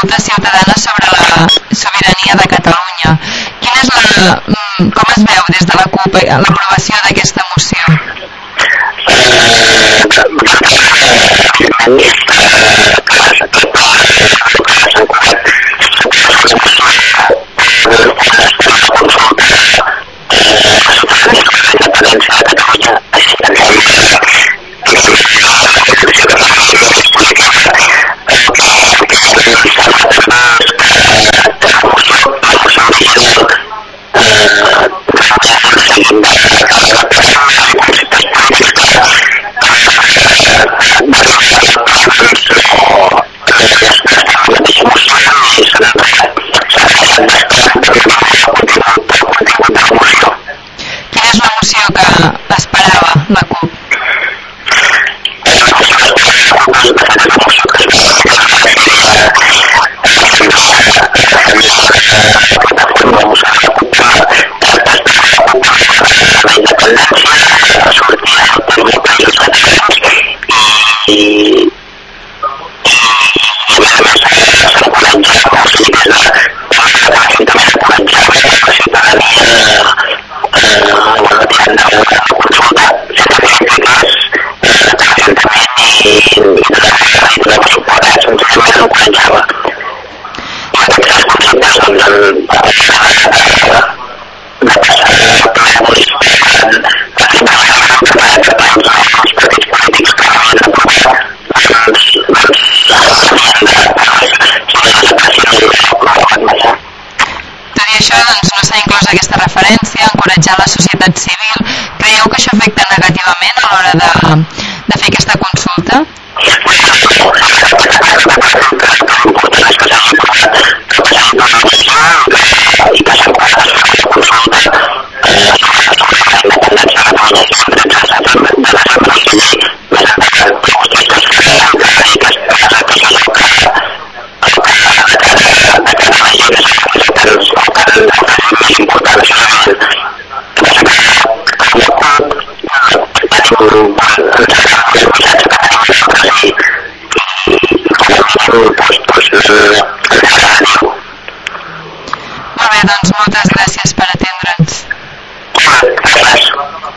consulta ciutadana sobre la sobirania de Catalunya. Com es veu des de la CUP l'aprovació d'aquesta moció? Quina és la moció que esperava la CUP? Tot i això, doncs, no s'ha inclòs aquesta referència a encoratjar la societat civil. Creieu que això afecta negativament a l'hora de fer aquesta consulta?